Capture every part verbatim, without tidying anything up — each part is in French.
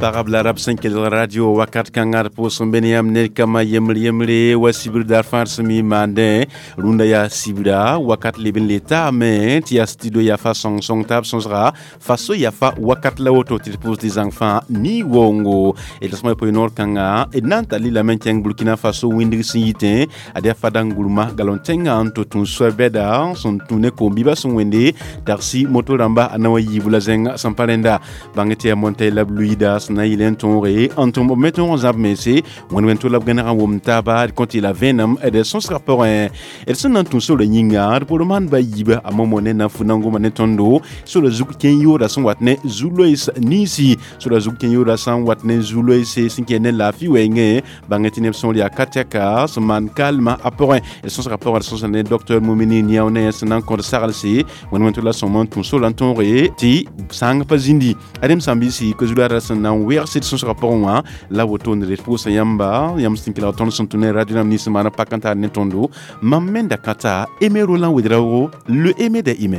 imparable arab cinq radio wakat kangar po sombeniam ne kama yemle yemle wasibir dar farsmi mande runda ya sibira wakat libin leta mais tia studio ya fa song song tab sonsra faso ya fa wakat la auto pour des enfants ni wongo et laisse moi pour nord kanga et nanta li la menteng Burkina Faso windir siyite adia fadangulma galontenga anto tun swebeda son tune ko biba son wende darsi moto ramba anawa yibula zenga sampalenda bangete monte la bluida sna ilen tonre antum meton en zab mesi won wento la gana wom taba quand il a venom et de son rapport et son antum so le nyinga pour le man ba yiba amomone na funango manetondo so le zuk kenyo da son watne zulois nisi so le zuk kenyo da son watne zulois sinkene la fi wenge bangete ne son ya kataka so man calme après et son rapport à son docteur Moumini Niaone son encore saralsi won wento la son monton so lantonre ti sang pazindi adem sambisi ko zulara sana wer sit son rapport wa la woton réponse yamba yam stinkila ton son tourner radio namni semana pakanta netondo mamenda kata Aimé Roland Ouedraogo le Aimé des Aimé.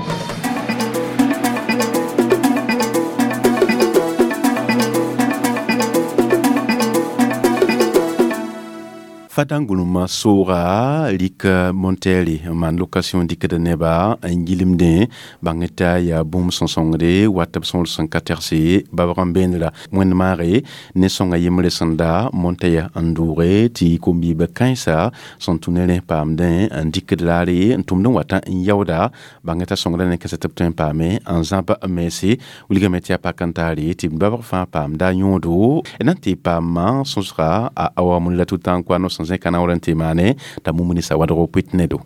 Fadanguluma sora lika Monteli man location dike de neba ngilimde bangeta ya bom sonsongre watab son sankaterse babram benla mwen mare ne songa yemle sanda monteya andure ti kombi be kaisa son tunele pamden dike de lare ntumdon wata yawda bangeta songre ne kese tapten pame en zamba mesi uliga metia pakantari ti babar fa pamda yondo enanti pama sonsra a awamul la tutan kwa no kana orante mane ta mumuni sa wadro pitnedo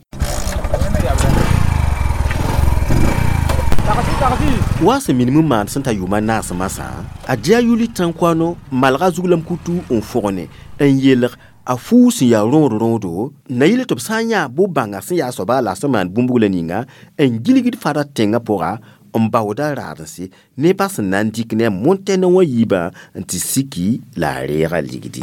wase minimum man santa yuma nasa masa adia yuli tankwano malga zugulam kutu on forne en yeler a fu si ya ron rondo na yile top sanya bo banga si ya soba la seman bumbugule ninga en giligid fara tenga pora on bawda radansi ne pas nandik ne montena wa yiba anti siki la rera ligidi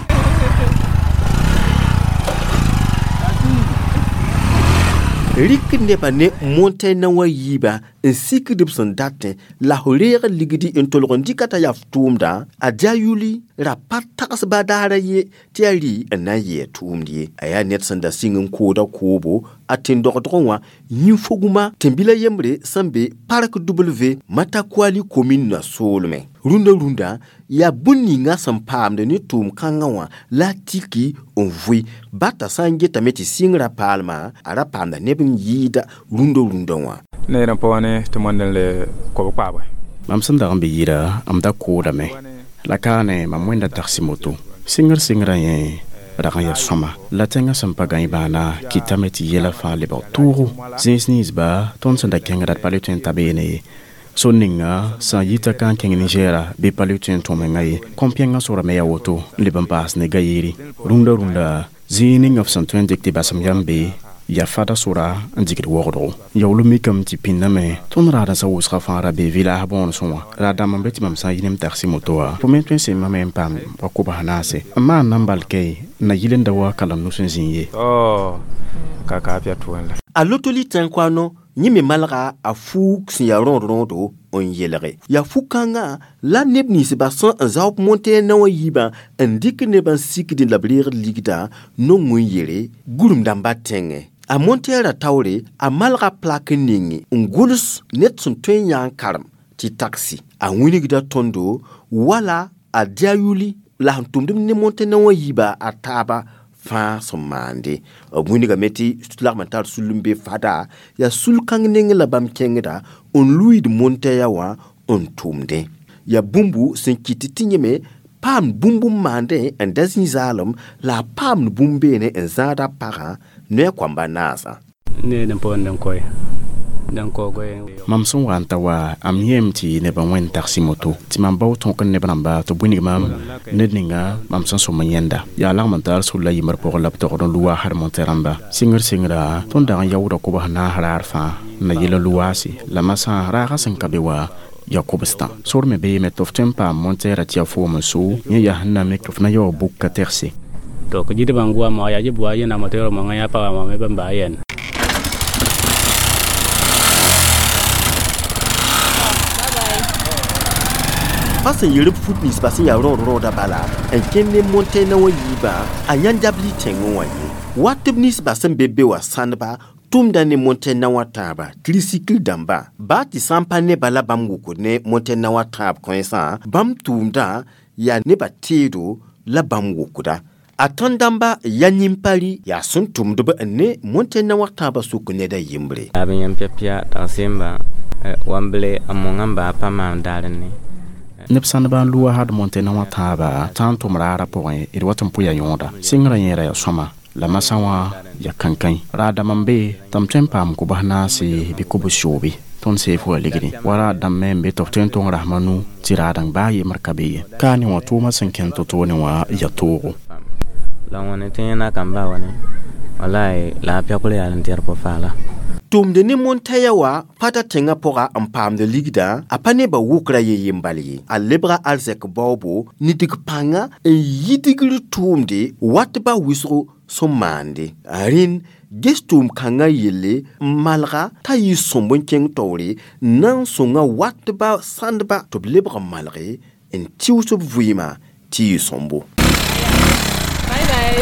Rik ne pa ne monte na wa yiba en sik dip son date la holere ligidi en tolrondi kata ya ftumda a jayuli ra patas badara ye tiari na ye tumdi aya net sanda singin koda kobo atin dokotronwa nyifoguma tembila yemre sambe park w mata kwali commune na solme runda runda ya bunni nga sampam de ni tum kangawa la tiki on vui bata sange tameti singra palma ara panda nebin yida runda runda wa ne ran pone to mondel le ko kwa ba mam sanda ambe yira amda ko da me la kane mamwenda taximoto singar singra ye ragaya soma la tenga sampaga bana kitameti yela fa le ba turu zinsnis ba ton sanda kenga dat paluten tabene soninga sa yita kan kenga Nigeria be paluten to mengai kompianga sora meya woto le bampas ne gayiri runda runda zining of some twenty te basam yambe ya fada sora anjikit wogdo yawlu mikam ti piname ton rada sa usra fara be vila bon sonwa rada mambeti mam sa yinem taxi motoa pour maintenant c'est mamem pam ko bahanase amma nambal kay na yilenda wa kalam no senzinye oh kaka pia tuwala a lotoli tankwano nyime malga a fuk si ya ron rondo on yelere ya fukanga la nebni se basan zaup monte na wa yiba ndik ne ban sik din labrir ligda no ngun yere gurum damba tenge a montera tawre a malga plaque ningi ngulus net sun twen karam ti taxi a winigda tondo wala a diayuli la hantumdum ne monte na wa yiba a taba fa somande a winiga meti sulagmantar sulumbe fada ya sulkang ningi la bam kengda on lui de monte ya wa on tumde ya bumbu sen kititinyeme pam bumbu mande en dazin zalum la pam bumbe ne en zada para ne kwamba nasa ne nempo ndankoy ndankoy mamson wanta wa amyemti ne banwen taximoto ti mambaw ton kan ne banamba to bunig mam nedninga mamson so mayenda ya la mantar sulla yimar por lapto don luwa har monteramba singer singra ton da yawda ko bahna harar fa na yela luwasi la masa raga san kabewa yakobstan sorme be metoftem pa montera tia fo musu nya ya hanna mikrofona yo bukka terse to ko jide bangua ma ya jibu ayen amatero ma ngaya pa ma me bamba ayen façon yele foot ni space ya ron ron da bala en kenne monte na wa yiba anyan dabli tengo wani watib ni space bebe wa sanba tum da ne monte na wa taba tricycle damba ba ti sampa ne bala bam guko ne monte na wa tab koinsa bam tum da ya ne batido la bam guko da atondamba ya nyimpali ya sun tum do ne monte na wa taba su ko ne da yimbre abin yan pia ta semba wamble amongamba pa mandarne neb sãnba n lua had monte na wã tãaba tãn tʋm raara pʋgẽ d wat n pʋya yõoda sɩngrã yẽra ya sõma la masã wã ya kãnkãe raadãmb n be tɩ m tõe n paam kʋbs naase bɩ kʋb soobe tõnd seef wa ligdẽ wa raadãmb me n be tɩ f tõe n tʋng rasmã nu tɩ raadãng baa yembr ka be ye kaa ne wã tʋʋmã sẽn kẽn to-toone wã ya toogo la wãne tɩ yẽna kãm ba wãne wala la a pɛgl yaa n tɛr pʋ faala tum de ne montaya wa pata tenga poga ampam de ligda apane ba wukra ye yimbali a lebra alzek bobo ni dik panga e yidigri tum de wat ba wisro so mande arin gestum kanga yele malga ta yi sombon keng tore nan songa wat ba sandba to lebra malre en tiuso vuima ti sombo bye bye.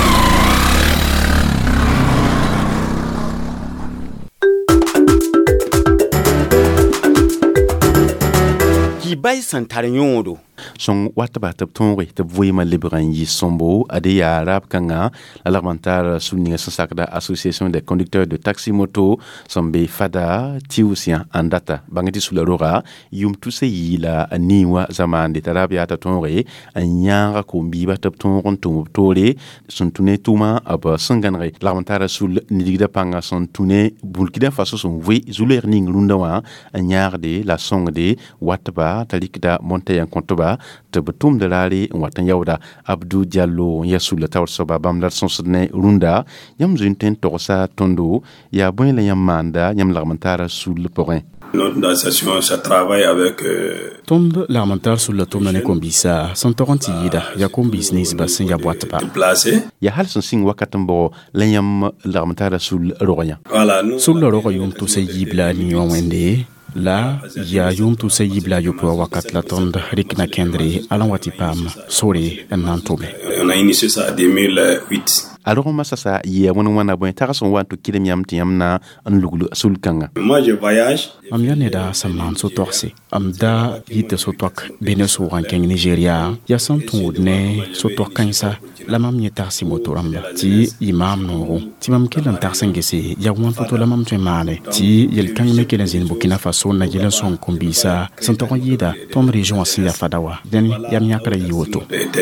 Bay santare nyodo son watba tab tonre tab voyema libran yi sombo ade ya rap kanga la l'armentar souligner sa sakda association des conducteurs de taxi moto sombe fada tiusien andata bangati sula rora yum tuse yi la niwa zaman de tarabia ta tonre anyanga ko biba tab tonron tum tore son tune tuma aba sanganre l'armentar sul nidigda panga son tune bulkida faso son voy zuler ning rundawa anyarde la songde watba talikda monte en kontoba te betum de lari watan yauda Abdou Diallo yasul la tawr soba bam dar son sudne runda yam zunten torsa tondo ya bon la yamanda yam l'armentara sul le porin notre association ça travaille avec euh... tombe l'armentar sul la tomne kombisa son torrenti yida ya kombisnis basin ya boîte ba placé ya hal son sing wakatambo la yam l'armentara sul roya voilà nous sul le royaume to se yibla ni wende la ya yum tu se yibla yo po wakat la tonde rikna kendri alan wati pam sori en nantobe on a initié ça en deux mille huit alors ma sasa ya wona wana bon ta son wanto kilem yam tiyam na an luglu sul kanga moi je voyage am yane da samman so torse am da yite so tok bene so ranking Nigeria ya santu ne so tok kansa la mam ni taxi motoramba ti imam no ti mam kelan taxengese ya won foto la mam tue male ti yel kan me kelan zin Burkina Faso na yelen son kombisa santo yida tom region asia fadawa den yam nyakra yiwoto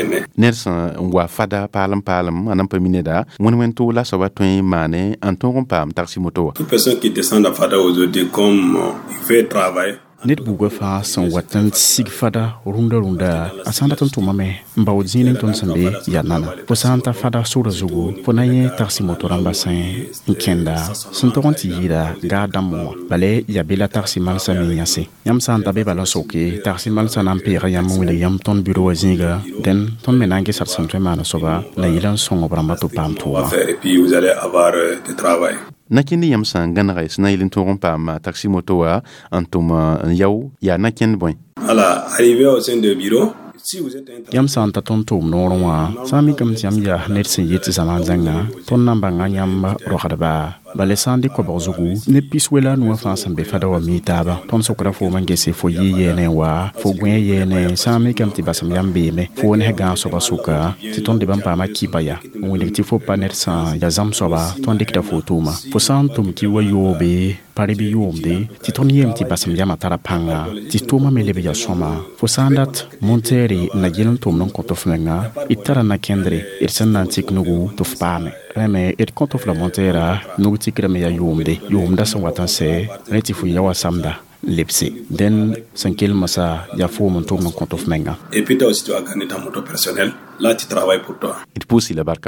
nersa wa fada palam palam anam pamineda monumento la sabatoi mane anton pam taxi moto toute personne qui descend à Fada aujourd'hui comme il fait travail net bugo fa son watan sig fada runda runda asanda ton tumame mbaw zinin ton sambe ya nana po santa fada sura zugu po naye taxi moto ramba sen nkenda son toronti yida ga damo bale ya bela taxi mal sami yase yam santa be bala soke taxi mal sanam pe yam wile yam ton bureau zinga den ton menange sar santre mana soba la yilan son obramba to pam to et puis vous allez avoir euh, du travail nakini yam san ganare snailin toron pam taxi moto wa antoma yaw ya naken boy voilà arrivé au sein de bureau si vous êtes yam santa ton tum norwa sami kam yam ya net sin yit zaman zanga ton namba nganyam rohadaba bale sandi ko bozugu ne piswela no fa sambe fada wa mitaba ton sokra fo mangese fo yene wa fo gwen yene sami kam ti basam yambe me fo ne ga so basuka ti ton de bampa ma kibaya on le ti fo paner san ya zam soba ton dikta fo tuma fo santum ki wa yobe pare bi yomde ti ton yem ti basam yama tara panga ti tuma me lebe ya soma fo sandat monteri na jelon tum non ko to fnga itara na kendre irsan nan tiknugu to fpame reme et konto fla montera nugu tikrame ya yomde yomda son watanse reti fu yawa samda lepse den sankel masa ya fo mon tum non konto fmenga et puis toi aussi tu as gagné ta moto personnelle là tu travailles pour toi it pousse la barca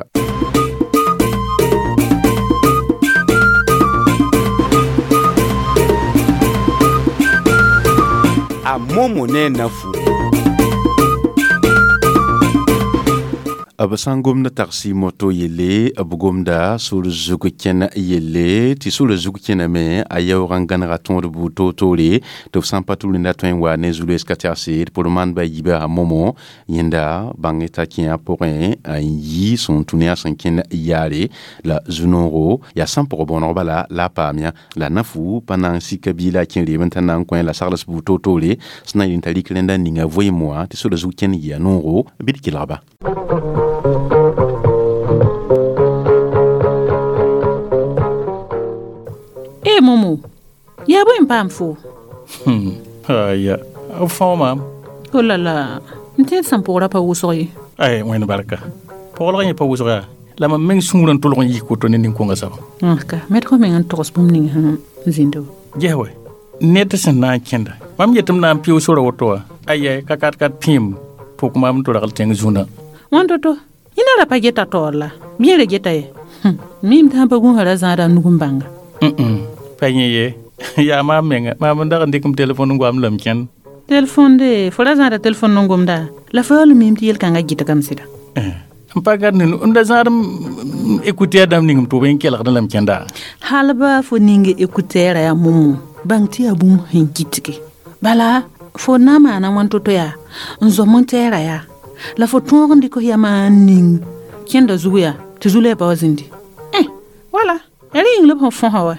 a momo ne nafu abasangomda taxi moto yele abugomda sur zugu kena yele ti sur le zugu kena me ayaw rangan raton de buto tole to sampa tulinda twen wa ne zulu eskatiasi pour man ba yiba a momo yenda bangeta kia porin a yi son tunia sanken yale la zunoro ya sampo bono bala la pamia la nafu pendant si kabila kien le maintenant coin la sarles buto tole sna intali klenda ninga voye moi ti sur le zugu kena ya noro bidikilaba. Eh Momo, ya boy pam fo. Hmm. Aya, au fond mam. Oh là là, m'tien sam pour la pa wusori. Ay, moy na baraka. Pour la pa wusora. La ma meng sunguran to lo yi ko to nin ko nga sa. Ah ka, met ko men tos bum ning han zindo. Jewe. Net sen na kenda. Mam yetum na piu sura woto. Ay kakat kat pim. Pok mam to dal teng zuna. Wando to. Ina la pa geta tola. Miele geta ye. Mim ta pa gun hala zara nugumbanga. Mm. Penye ye. Ya ma menga. Ma manda kan dikum telefon ngam lam ken. Telefon de, fola zara telefon ngom da. La fa lu mim tiel kanga gita kam sida. Eh. Ampa gan ni unda zara écouter adam ningum to ben kel lam ken da. Halba fo ninge écouter ya mum. Bang ti abum hin gitike. Bala fo na ma na wanto to ya. Nzo montera ya. La fo tongo ndiko ya ma ning. Kenda zuya, tizule pa wazindi. Eh, voilà. Eri ingle po fon hawa.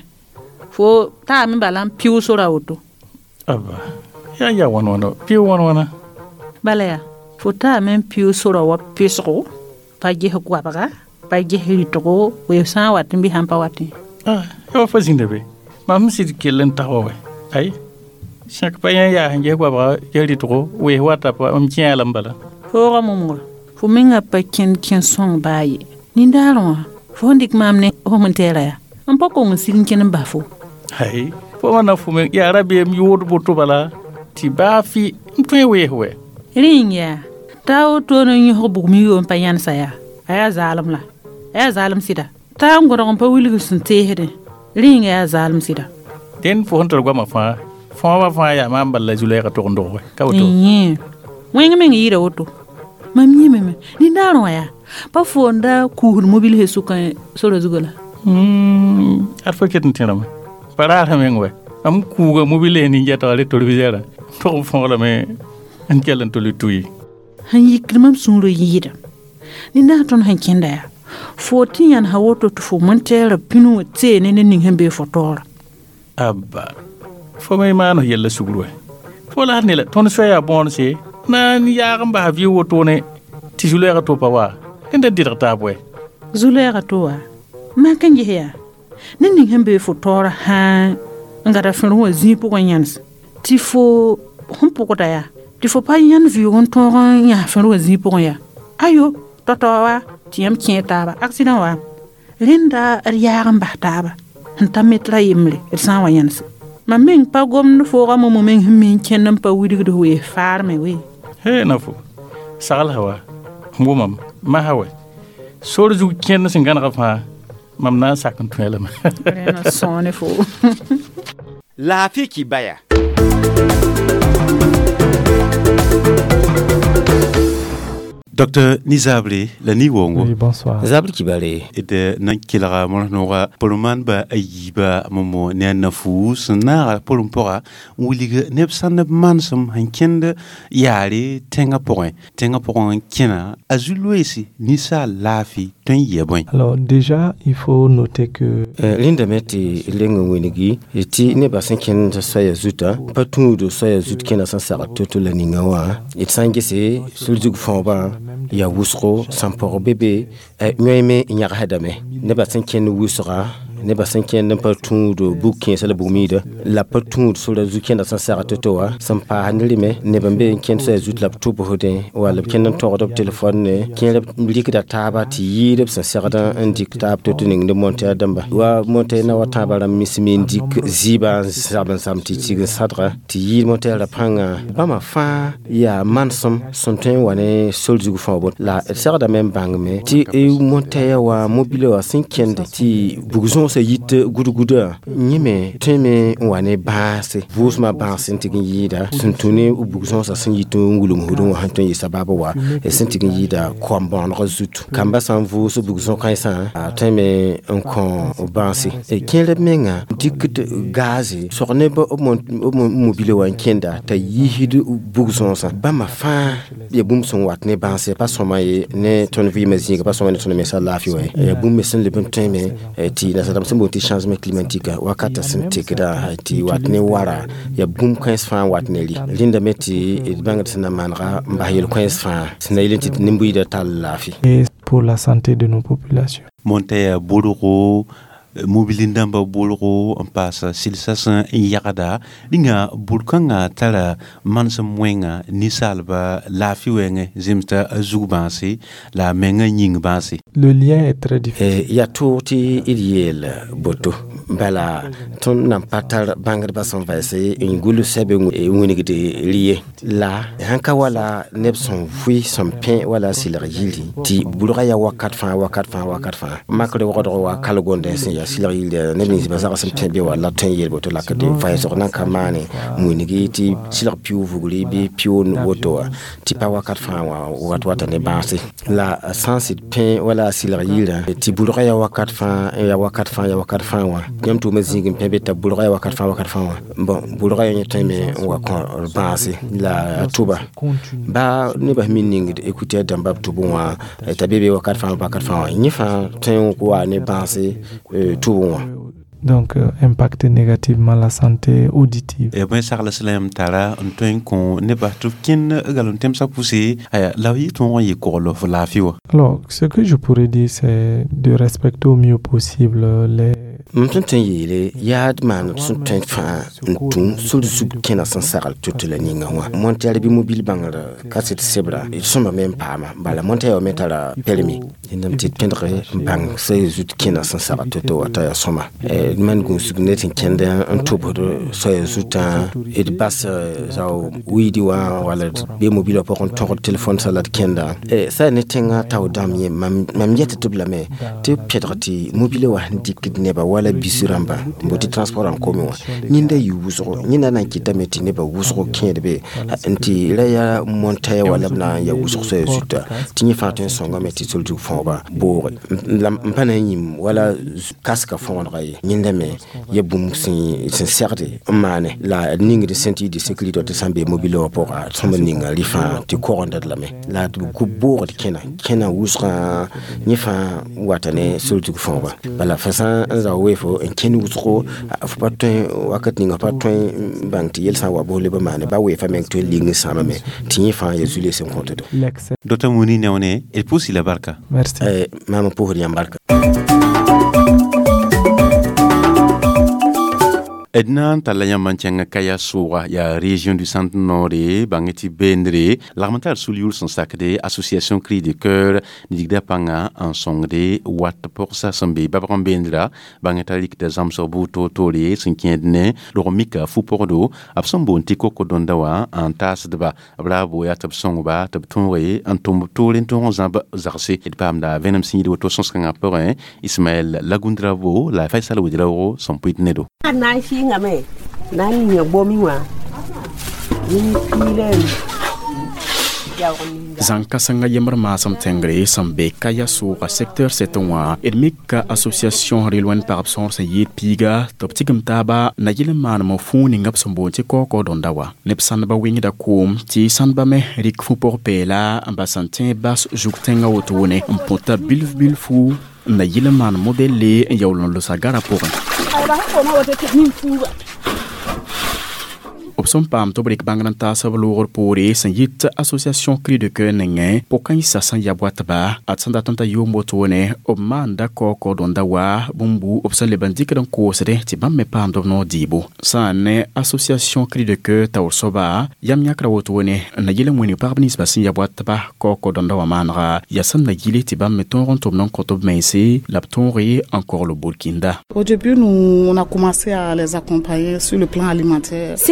Fo ta mi balam piu sora auto. Aba. Ya ya wan wan. Piu wan wan. Balaya. Fo ta men piu sora wa pisro. Pa je ko abaga. Pa je hitoko we sa watin bi hampa watin. Ah, yo fa zinde be. Mam sit kelen tawo. Ay. Chaque pa ya ya nge ko abaga yeli to we wata pa am tian lambala. Fo ga momo. Fo minga pa ken ken song baye. Nindaro. Fo ndik mamne ho montera ya. Un po ko nsin ken bafo. Hay, fo wana fu me ya rabi mi wodo boto bala. Ti bafi mpe we we. Ring ya. Taw to no nyi ho bu mi yo pa yan sa ya. Aya zalim la. Aya zalim sida. Ta ngoro pa wili sun te hede. Ring ya zalim sida. Den fo hontor gwa ma fa. Fo wa fa ya ma mballa julay ka to ndo we. Ka woto. Ni. Wenga men yira woto. Mamni meme. Ni ndaro ya. Pa fo nda ku mobile he suka so rezugola. Hmm, arfa ketin tinama. Para hamen we. Am kuga mobile ni jata le televisera. To fo la me en kelen to le tuyi. Han yikrimam sunro yida. Ni na ton han kenda ya. fourteen yan hawoto to fo montera pinu te ne ne ning hembe fotora. Abba. Fo me mano yella sugruwe. Fo la ne la ton so ya bon se. Na ni ya gamba vi woto ne ti julera to pa wa. Enda dirta boy. Zulera to wa. Ma kan je ya. Nin ning hembe fotora ha ngara fero wa zipo kwa nyans. Ti fo humpo ko ya. Ti fo pa yan vi on to ya fero wa zipo ya. Ayo toto wa ti am kieta ba accident wa. Linda riya gamba ta ba. Nta metra yimle et san wa nyans. Ma men pa gom no fo ga mo men hemmin kenan pa wudi do we farme we. He na fo. Sagal hawa. Mbumam ma hawa. Sorju ken singan gafa. Mam na sakon twela ma. Rena sone fo. La fi ki baya. Docteur Nizable, la Niwongo. Oui, bonsoir. Nizable Kibale. Et de Nankila Monora, Poloman ba Ayiba, Momo, Neanafu, Sonara, Polompora, Williga, Nepsan Mansum, Hankende, Yari, Tengaporin, Tengaporin, Kena, Azuluesi, Nisa, Lafi, Tenyaboin. Alors, déjà, il faut noter que. Linda Meti, Lengo Winigi, et Ti Nebasinkin de Soya Zuta, pas tout de Soya Zutkin à Sansarato, la Ningawa, et Sangese, Sulzug Famba. Ya wusro samporo bebe nyeme nyarhadame ne ba sanken wusra ne ba sanken nan patun do bukin sala bumida la patun so la zuken da sansara totowa sampa hanlime ne bambe ken so zut laptop hoden wala ken nan to do telephone ne ken lik da taba ti yide sansara da indik tab to tuning de monter damba wa monter na wata bara mismin dik ziba saban samti ci sadra ti yide monter la panga ba ma fa ya mansom sonten wane solju fo la sera da même bang me ti e monter wa mobile wa cinquante ti bugzon bugson sa yit gudu-gudu nyime teme wane baase vusma baase tigin yida suntune bugson sa sin yitu ngulum hudun wa hanton yisababa wa e sin tigin yida kombon rezutu kamba san vus bugson kaisa teme onkon baase e kele menga dikit gazi sorne ba mobile wan kenda ta yihidu bugson sa ba ma fa ya bumson watne baase pas soma ne ton vie mazinga pas soma ne ton message la fi we e bum mesen le teme ti na sadam sembo ti changement climatique wakata sin tikida ti watne wara ya bum quinze fa watne li linda meti e banga sina manra mba yel quinze fa sina ilenti nimbuyi da tal la fi pour la santé de nos populations. Monte Bourou mobilindamba bolro on passe silsasan yakada dinga bulkanga tala mansa mwenga ni salba la fiwenge zimta zubansi la menga nying bansi. Le lien est très difficile. Il y a tout il boto bala ton nam patal bangar bason vaise une goulu sebe e wonigite lié la hanka wala nebson fui son pain wala silar yili ti bulra ya wakat fa wakat fa wakat fa makre wodo wa kalgonde sin ya silar yili nebni si bazara son pain be wala tan yel boto la kade vaise nan kamane munigiti silar piu vuguli bi piu woto ti pa wakat fa wa wat wat ne bansi la sensit pain wala silar yili ti bulra ya wakat fa ya wakat fa ya wakat fa wa nyam tu mazingin pembe ta bulra wakat fa wakat fa bon bulra yo nyeteme wa kon basi la tuba ba ne ba mining de écouter damba tubwa ta bebe wakat fa wakat fa nyifa ten ko wa ne basi tubwa. Donc, euh, impacter négativement la santé auditive. Et bien, ça, le tara, on tient qu'on n'est pas tout kin, galon tem sa pousser, la vie, ton y corlo, la fio. Alors, ce que je pourrais dire, c'est de respecter au mieux possible les. M'entends yele yad man sun tent fa ntum sul sub kena san saral tutula ninga wa montel bi mobile bangal kaset sebra il somba même pas ma bala montel o metala permis indam tit pendre bang sey zut kena san saral tuto wata ya soma e man gun signetin kende un tobo sey zuta et bas zaw widi wa wala be mobile pour on ton téléphone salade kenda e sa ne tenga taw dam ye mam mam yete tubla me te pietrati mobile wa dik neba wala bisuramba mboti transport en commun nyinde yuso nyina na kitameti ne ba wuso kende anti la ya montaye wala na ya wuso so suta tinyi fatin songa meti soldu fonba bo mpana nyim wala kaska fondra nyinde me yebum sin sincèrement mane la ningi de senti de sécurité de sambe mobile pour a somba ninga lifa ti koronda la me la ku bo de kena kena wusra nyifa watane soldu fonba bala façon za wefo en kenu wusro fa patin wakat ninga patin banti yel sa wa bo le ba mane ba wefa mek to lingi sama me tinyi fa yezule sen compte do Docteur Mouni Neone et pousse la barca. Merci. Eh mama pour rien barca. Ednan talaya manchanga kaya soura ya région du centre nord bangeti bendre l'armental souliul son sacré association cri de cœur digda panga en songde wat pour sa sambe babram bendra bangetalik de zamso buto tole sinkendne loromika fu pordo absombo ntiko ko dondawa en tas de ba bravo ya tab songba tab tonre en tombe tolen ton zamba zarse et pamda venom signi de auto sonsanga porin Ismaël Lagundravo la faisal widrawo son puit nedo ngame nani nyabomiwa ni pilen Zanka sanga yemar masam tengre sambe kaya suka secteur setonwa ermika association rilwan par absence yit piga toptigam taba na yeleman mo funi ngap sombonti koko dondawa nepsan ba wingi da kum ti sanba me rik fu por pela ambasantin bas juktenga wotone mponta bilf bilfu na yeleman modele yawlon lo sagara pour Opson pam to brik bangran ta sablor pore sanyit association cri de cœur nenge pokan sa san ya boatba atsanda tanta yo motone obmanda koko dondawa bumbu opson le bandik dan kosre ti bam me pam do no dibo sane association cri de cœur ta orsoba yam yakra wotone na yele moni parbnis basin ya boatba koko dondawa manra ya san na yile ti bam me ton rontom non kotob mense lapton ri encore le Burkinda. Au début nous on a commencé à les accompagner sur le plan alimentaire. Singer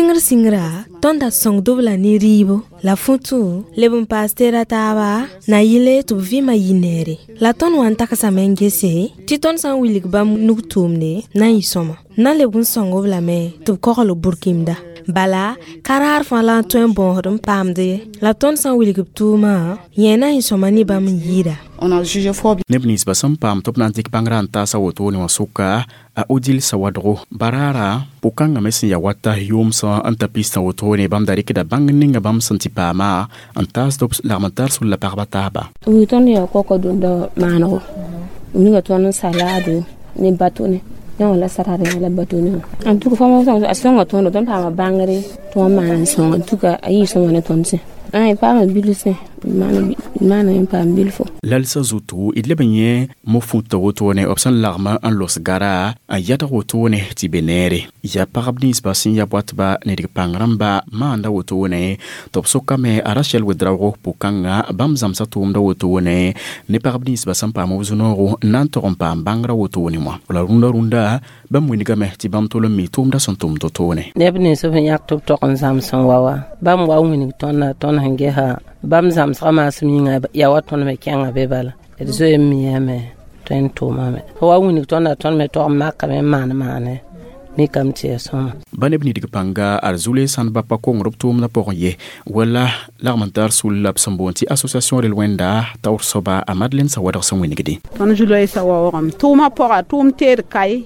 singra tonda song dobla ni ribo la futu lebon pastera taba na yile tu vima yinere la ton wan takasa mengese ti ton san wilik bam nuktumne na yisoma na lebon song obla me tu kokolo burkimda bala karar fa la ton bon hodum pamde la ton san wilik tuma yena yisoma ni bam yida on a jugé fort nebnis basam pam top nantik pangranta sa woto ni wasuka a odil sawadro barara pukanga mesin ya wata yomsa anta pista woto ne bam darik da bangninga bam santi pama antas top l'armatar sul la parbataba oui ton ya koko do mano uninga ton salade ne batone non la sarare la batone en tout cas famo asonga ton don pama bangare to man songa en tout cas ayi songa ne tonse ay pama bilise mana mana pa bilfo lalsa zutu idlebenye mo futa wotone opsan larma an los gara ayata wotone tibenere ya parabnis basin ya bwatba ne dik pangramba manda wotone top sokame arashel wedrago pukanga bamzam satumda wotone ne parabnis basam pa mo zunoro nantorompa bangra wotone mo la runda runda bamwiniga me tibam tolo mi tumda santum totone nebni so yak top to kon samson wawa bam wa wini tonna ton hange ha bam zam sama sminga ya waton me kyanga bebala ezo mi yame ten to mame wa wini tonna ton me to makka me man mane mi kam tie soma banebni dik panga arzule san bapa ko ngroptum na porye wala l'armantar sul l'absambonti association de Luenda taur soba a Madeleine sa wadar son winigdi ton juloy sa wawam tuma pora tum ter kai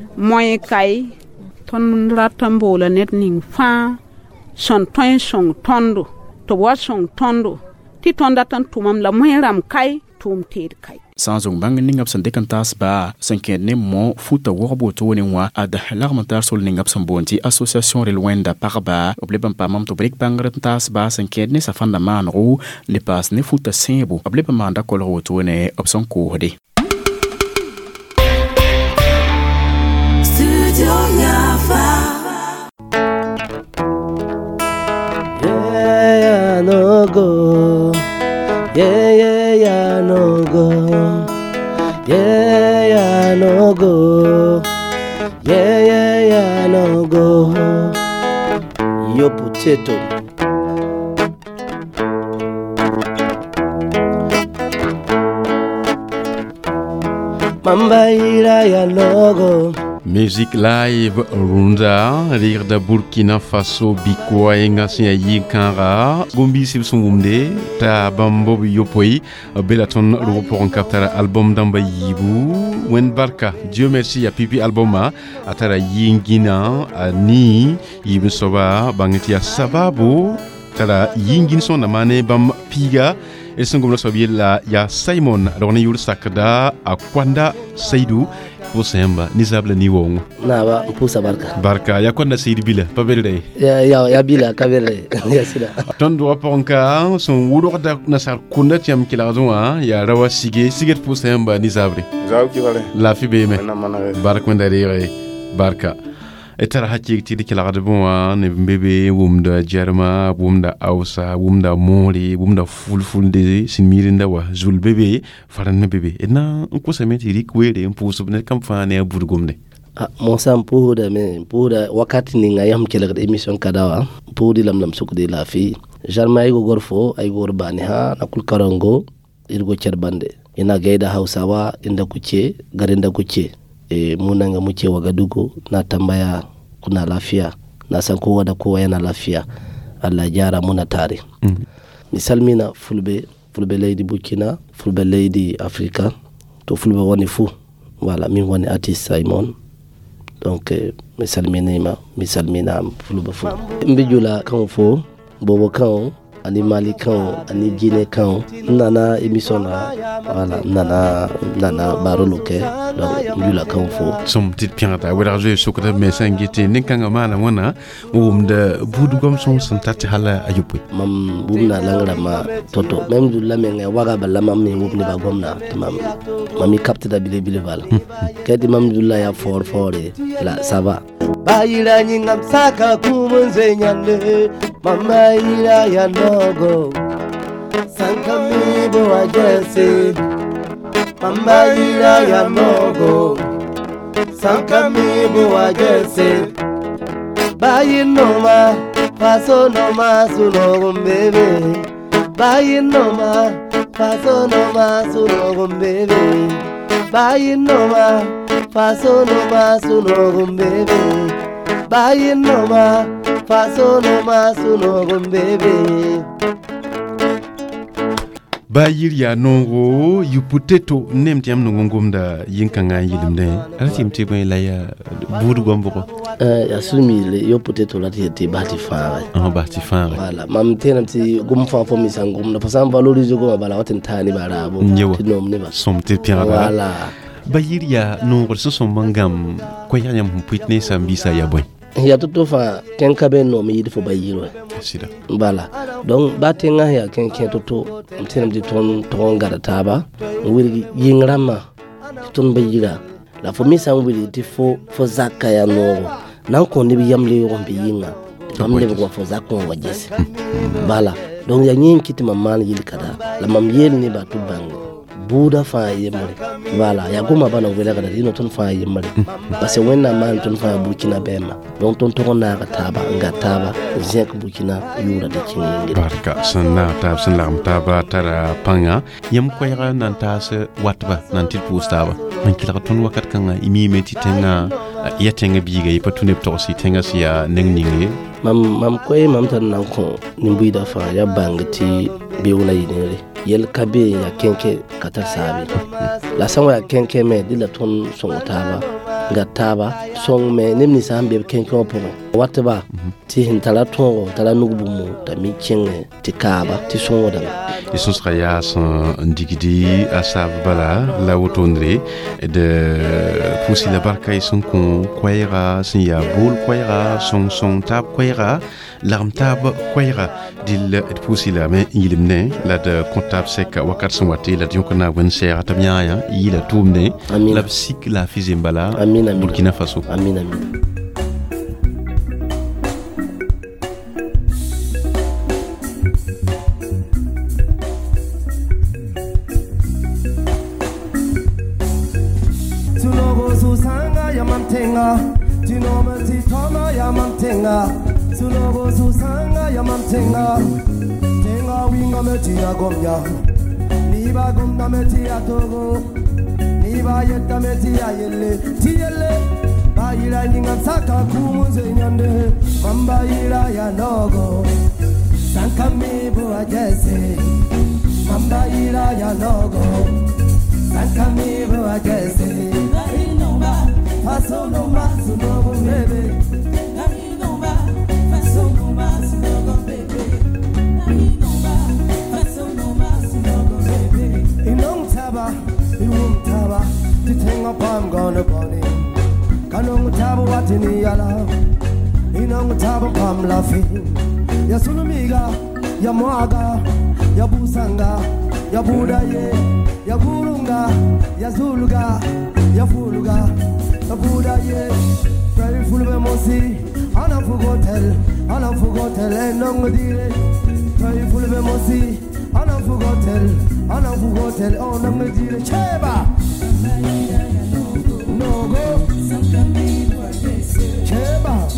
moy kai ton ratambola net ning fa son ton son tondo to wasong tondo ti tonda tan tumam la moyram kai tum ter kai sanzong bang ningap san dekantas ba sanke ne mo futa worbo to ne wa ad l'armantar sol ningap sambonti association de Luenda parba oblebam pa mam to break bangrantas ba sanke ne sa fanda manro ne pas ne futa sebo oblebam manda kolro to ne opson ko hode studio Yafa yeah no go yeah yeah yeah no go yeah yeah no go yeah yeah yeah no go yo potato mamba ira ya no go Music live Runda, rire da Burkina Faso bikwa enga siya yikanra gombi sibsungumde ta bambo yopoi belaton roporon kaptara album damba yibu wen barka Dieu merci ya pipi albuma atara yingina ni yibu soba bangeti ya sababu tara yingin son namane bam piga esungumla sobi la ya Simon rone yul sakda akwanda Seydou Pusemba nizabla ni wongo na ba pusa barka barka ya kwanda Seydou bila pabelde ya ya ya bila kabele ya sila tondo aponka son wudo da nasar kunda tiam kilazwa ya rawa sige siget Pusemba nizabre zaw ki wale la fi be me barka ndari barka etara hakki ti kilagade bon ne bebe wumda jarma wumda awsa wumda mori wumda fulfulde sin mirinda wa zul bebe faran bebe ena ko sameti rik wede mpuso ne kam fane burgumne ah mon sam pour de me pour wakati ni ngayam kelagade emission kadawa pour di lam lam sukudi la fi jarma ay go gorfo ay go bani ha nakul karango irgo cerbande ina gaida hausawa inda kuce garinda kuce e munanga muke Wagadugu na tambaya kuna lafiya na san kowa da kowa yana lafiya Allah jara muna tare mm. misalmina fulbe fulbe lady Burkina fulbe lady Africa to fulbe woni fu wala min woni artist Simon donc eh, misalmina ma misalmina fulbe fu mbijula kan fo bobo kan ani Mali kan ani Guinée kan nana émission na voilà nana nana baroloke donc mbula kan fo som tit pianta wala je sokata me sangite ninkanga mana wana umda budugom son santati hala ayupi mam bumna langra ma toto même du lamenga waga balla mam me wubni ba gomna mam mami capte da bile bile vala kadi mam dulla ya for for la ça va bayira nyingam saka kumunze nyande mama ira ya nogo sankami bo ajese mama ira ya nogo sankami bo ajese bayi noma faso no ma suno gumbebe bayin no ma faso no ma suno gumbebe bayin no ma faso no ma suno gumbebe bayin no ma faso no ma suno gumbebe Bayir ya nongo yu potato nem tiam no ngomda yinkanga yilimde altim te bay la ya budu gombo ko eh ya sumi le yo potato la ti bati fara ah bati fara wala mam tenam ti gum fa fo mi sangum na fasam valoriser go bala watin tani bara bo ti nom ne ba som te piara wala Bayir ya nongo so som mangam ko yanyam puitne sambisa ya boy ya toto fa ken kabe no mi yidi fo bayiro sida bala donc batenga ya ken ken toto mtenam di ton ton gada taba wiri yingrama ton bayira la fo mi sam wiri di fo fo zakka ya no nan ko ni bi yamle yo bi yinga yamle ko fo zakko wajese bala donc ya nyin kiti mamman yili kada la mam yel ni ba tu bang buda fa yemare voilà ya goma bana wela kada dino ton fa yemare parce que wenna man ton fa Burkina bema donc ton to na taba ngataba zek Burkina yura de kingi barka sanna tab san lam taba tara panga yem ko yara nan tas watba nan til pustaba man kila ton wakat kanga imi meti tenga ya tenga biga yi patune to si tenga si ya neng ningi mam mam ko mam tan nan ko nimbi da fa ya bangati be wala yinere yel kabe ya kenke katar sabi la sanwa ya kenke me dila ton son taba ga taba son me nimni sambe kenke opo watba ti hintala ton tala nugu mu ta mi kenge ti kaba ti son wodan iso sera ya son ndigidi asab bala la wotondre de pusi la barka ison kon kwaira sin ya bol kwaira son son tab kwaira l'arm tab kwaira dil pusi la me yilimne la de comptable sek wakat son wati la dion kona wenser atamya ya yila tumne la sik la fizimbala Burkina Faso amin amin Tinoma titoma ya mantenga Sunogo susanga ya mantenga Tenga winga meti ya gomya Niba gomna meti ya togo Niba yeta meti ya yele Tiyele Bayira ninga saka kumuze nyande Mambayira ya nogo Sanka mibu ajese Mambayira ya nogo Sanka mibu ajese Faso no maso no go bebe Nami no ba Faso no maso no go bebe Nami no ba Faso no maso no go bebe Inong taba Inong taba Titenga pam gonna bunny Kanong taba watini yala Inong taba pam lafi Ya sulumiga Ya mwaga Ya busanga Ya budaye Ya burunga Ya zuluga Ya fuluga Buddha ye, very full of emotion. I don't forget, I don't forget, and no more dire. Very full of emotion. I don't forget, I don't forget, oh no more dire. Cheba, no go. Cheba.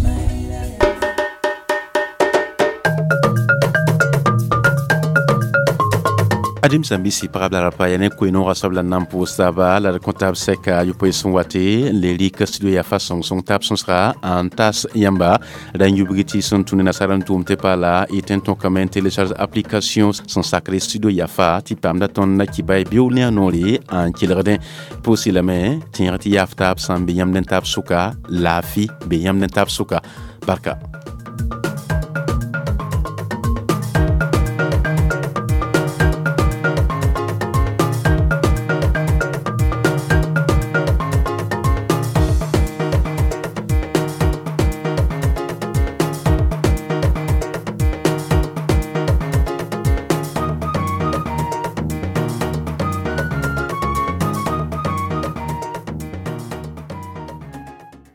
Adim Sambisi parabla la payane ko ino rasabla nampo staba la comptable seka yu poison wate le lik studio ya façon son tap son sera en tas yamba dan yu bigiti son tune na saran tum te pala iten ton quand même télécharge application son sacré studio ya fa ti pam da ton na ki bay bio ne anoli en kilredin posi la main tinati yaftap sam biyam den tap suka la fi biyam den tap suka barka